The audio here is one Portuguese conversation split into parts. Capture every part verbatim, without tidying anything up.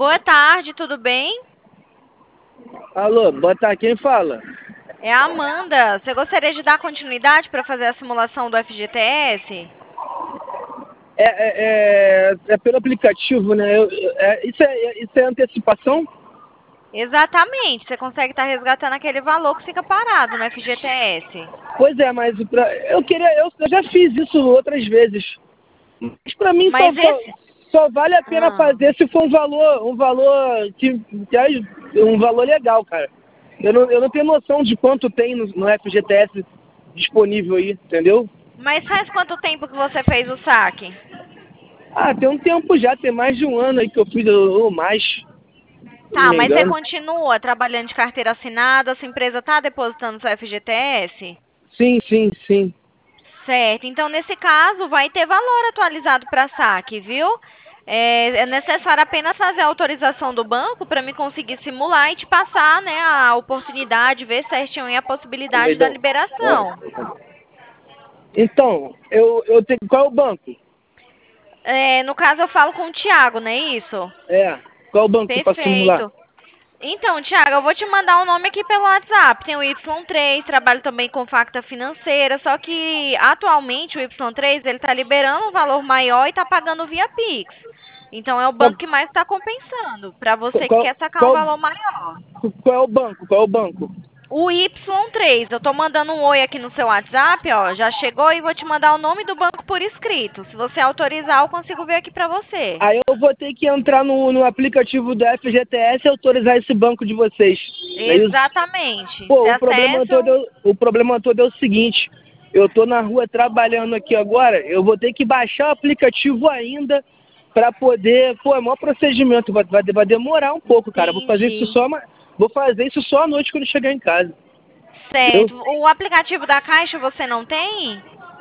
Boa tarde, tudo bem? Alô, boa tarde, quem fala? É a Amanda. Você gostaria de dar continuidade para fazer a simulação do F G T S? É, é, é, é pelo aplicativo, né? Eu- é, isso, é, isso é antecipação? Exatamente. Você consegue estar resgatando aquele valor que fica parado no F G T S. Pois é, mas pra, eu queria, eu, eu já fiz isso outras vezes. Mas pra mim só, Mas va- esse... só vale a pena Ah, fazer se for um valor, um valor que, que é um valor legal, cara. Eu não, eu não tenho noção de quanto tem no, no F G T S disponível aí, entendeu? mas faz quanto tempo que você fez o saque? Ah, tem um tempo já, tem mais de um ano aí que eu fiz, ou ou mais, se não Tá, me mas você engano. continua trabalhando de carteira assinada? Sua empresa está depositando seu F G T S? Sim, sim, sim. Certo. Então, nesse caso, vai ter valor atualizado para saque, viu? É, é necessário apenas fazer a autorização do banco para me conseguir simular e te passar, né, a oportunidade, ver certinho aí a possibilidade da Almeidão. Bora. liberação. Então, eu, eu tenho. Qual é o banco? É, no caso, eu falo com o Thiago, não é isso? É. Qual é o banco para simular? Perfeito. Então, Thiago, eu vou te mandar o nome aqui pelo WhatsApp. Tem o Y três, trabalho também com facta financeira, só que atualmente o Y três ele está liberando um valor maior e está pagando via Pix. Então é o Qual, banco que mais está compensando, para você que qual, quer sacar um qual, valor maior. qual é o banco? Qual é o banco? O Y três, eu tô mandando um oi aqui no seu WhatsApp, ó, já chegou e vou te mandar o nome do banco por escrito. Se você autorizar, eu consigo ver aqui para você. Aí eu vou ter que entrar no, no aplicativo do F G T S e autorizar esse banco de vocês. Não é isso? Exatamente. Você Pô, o problema acessa todo, o... é, o o problema todo é o seguinte. Eu tô na rua trabalhando aqui agora, eu vou ter que baixar o aplicativo ainda para poder. Pô, é o maior procedimento, vai, vai, vai demorar um pouco, cara. Vou fazer isso Entendi. só, ma- vou fazer isso só à noite quando chegar em casa. Entendeu? Certo. O aplicativo da Caixa você não tem?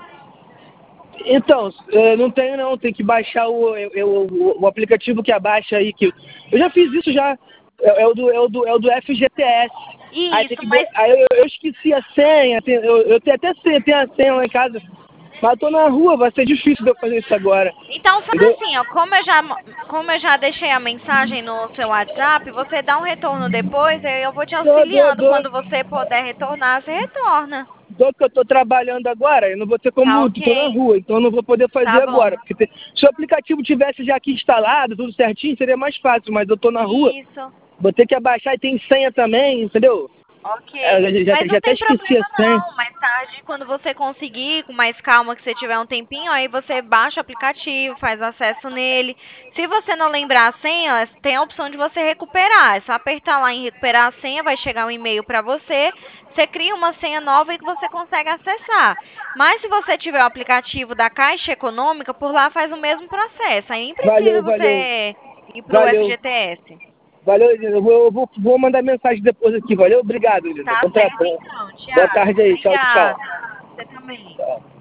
Então, eh, não tenho não, tem que baixar o, eu- eu- o, o aplicativo que abaixa aí, que eu já fiz isso já, é, é o do, é o do, é o do F G T S. Aí tem Isso, que bo- mas aí eu, eu esqueci a senha, tem- eu, eu tenho até senha, tenho a senha lá em casa, mas tô na rua, vai ser difícil de eu fazer isso agora, então faz entendeu? assim, ó, como eu já como eu já deixei a mensagem no seu WhatsApp, você dá um retorno depois, aí eu vou te Dou, dou, auxiliando. dou, Quando você puder retornar, você retorna. dou que eu tô trabalhando agora, eu não vou ter Tá como, tô na ok. rua, então eu não vou poder fazer Tá bom. agora, porque te- se o aplicativo tivesse já aqui instalado, tudo certinho, seria mais fácil, mas eu tô na rua, Isso. vou ter que abaixar e tem senha também, entendeu? É, Ok. eu já, já, Mas já não até tem esqueci problema a senha. não. Mais tarde, quando você conseguir, com mais calma, que você tiver um tempinho, aí você baixa o aplicativo, faz acesso nele. Se você não lembrar a senha, tem a opção de você recuperar. É só apertar lá em recuperar a senha, vai chegar um e-mail para você. Você cria uma senha nova e que você consegue acessar. Mas se você tiver o aplicativo da Caixa Econômica, por lá faz o mesmo processo. Aí nem precisa Valeu, valeu, você ir para o valeu, F G T S. valeu, eu vou, eu vou, vou mandar mensagem depois aqui, valeu? Obrigado, Lisa. Tá Bom tra- certo então, Boa Thiago. tarde aí, tchau, tchau. Obrigada. Você também. Tchau.